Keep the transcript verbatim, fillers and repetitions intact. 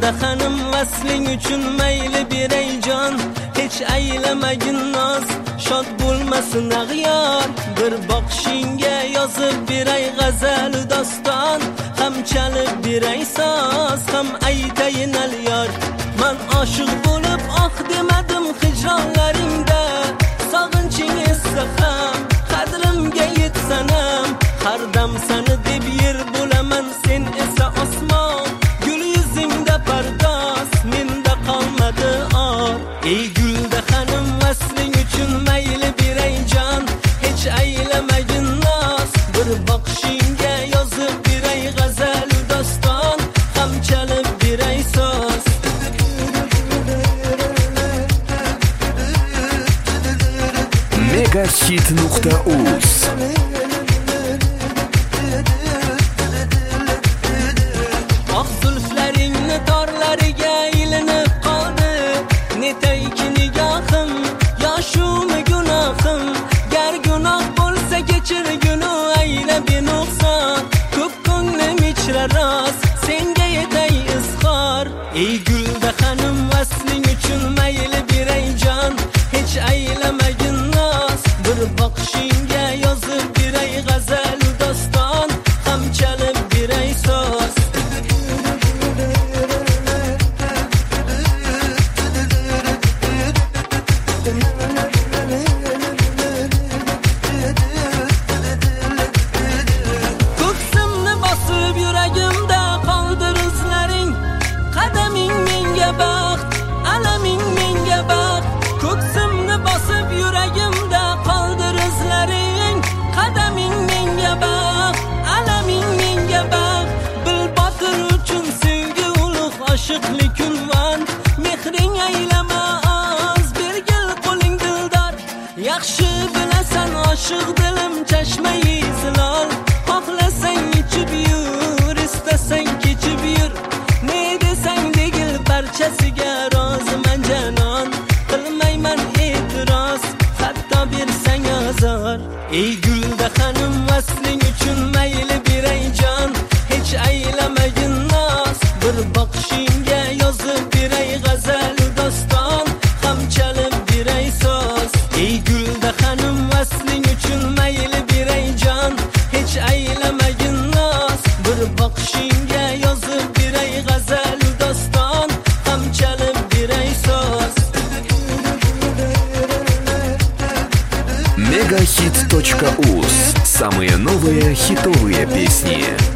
gulda hanım vasling uchun mayli beray jon, hech aylamagin noz, shod bo'lmasin ag'yor. Bir boqishingga yozib beray g'azal doston, ham chalib beray soz, ham aytayin al yor. Man oshiq bo'lib oh demadim hijronlaringda, sog'inching esa ham qadrimga yetsanam, har dam sani deb yer bo'laman, sen esa osmon. Gul yuzingda pardoz, menda qolmadi or. Ey gulda hanım vasling uchun mayli beray jon, hech aylamagin noz, bir boqishingga yozib beray g'azal doston, ham chalib beray soz. Megahit nuqta uz Oq zulflaringni torlariga ilinib qoldi, netay ki nigohim, yoshumi gunohim. Gar gunoh bo'lsa kechirgunu ayla benuqson, ko'p ko'nglim ichra rost, senga yetay izhor. Ey gulda hanım vasling uchun mayli beray jon, hech aylamagin noz, bir boqishingga yozib beray g'azal doston, ham chalib beray soz. Ko'ksimni bosib yuragimda qoldir izlaring, qadaming menga baxt, alaming menga baxt. Ko'ksimni bosib yuragimda qoldir izlaring, qadaming menga baxt, alaming menga baxt. Bil botir uchun sevgi ulug' oshiqlik unvon, mehring aylama oz, bergil qo'ling dildor. Yaxshi bilasan oshiq dilim chashmai zilol, xohlasang ichib yur, istasang kechib yur. Ne desang degil barchasiga roziman janon, qilmayman e'tiroz, hatto bersang azor. Ey gulda hanım vasling uchun mayli beray jon, hech aylamagin noz, bir boqishingga yozib beray g'azal doston, ham chalib beray soz. Ey gulda hanım vasling uchun mayli beray jon, hech aylamagin noz, bir boqishingga yozib beray g'azal doston, ham chalib beray soz. Megahit точка уз. Самые новые хитовые песни.